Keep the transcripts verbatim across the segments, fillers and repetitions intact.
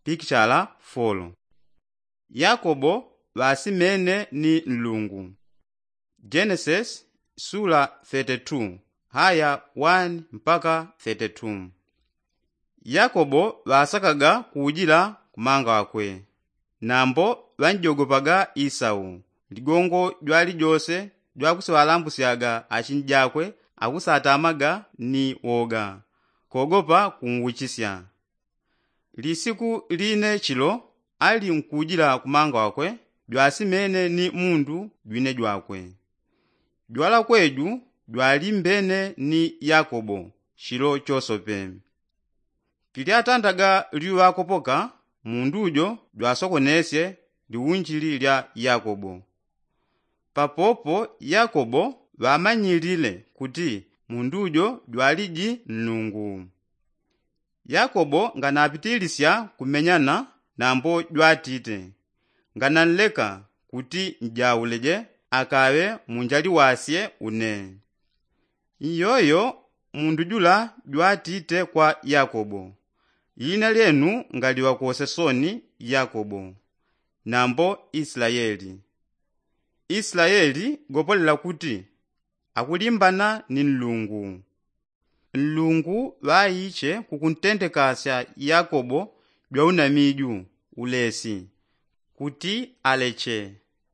Picture folo. Yakobo vasimene ni mlungu. Genesis sura thirty-two haya one mpaka thirty-two. Yakobo vasakaga kujila kumanga wakwe. Nambo vanjogopaga Isau. Ligongo jwali jose jwakusewalambusiaga achinjakwe akusatamaga ni woga. Kogopa kunguchisya. Lisiku line chilo ali nkujila kumanga wakwe jwasimene ni mundu jwine jwakwe. Jwala kweju jwali mbene ni Yakobo chilo chosope. Pili atandaga liwa kopoka mundujo jwasokonesye liunjili lya Yakobo. Papopo Yakobo vamanyilile kuti mundujo jwaliji mlungu. Yakobo nganapitilisya kumenyana nambo jwatite. Ngananleka kuti njawuleje akawe munjali wasye une. Iyoyo mundu jula jwatite kwa Yakobo. Yina lenu ngaliwa kuosesoni Yakobo. Nambo Israeli. Israeli gopolela kuti akulimbana ni mlungu. Mlungu vayiche kukuntendekasya Yakobo jwaunamiju ulesi kuti aleche.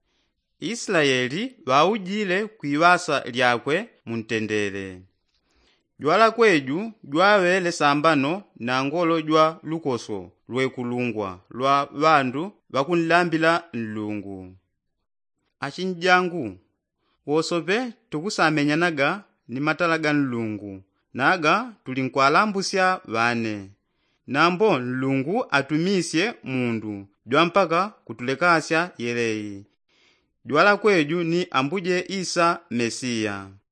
Israeli vaujile kuiwasa lyakwe muntendere. Jwala kweju jwawele sambano na ngolo jwa lukoso lwekulungwa lwa vandu vakunlambila mlungu. Achinjangu wosope tukusamenyanaga ni matalaga mlungu naga tulinkwalambusya vane. Nambo mlungu atumisye mundu jwa mpaka kutulekasya yeleyi. Jwala kweju ni ambuje Isa Mesiya.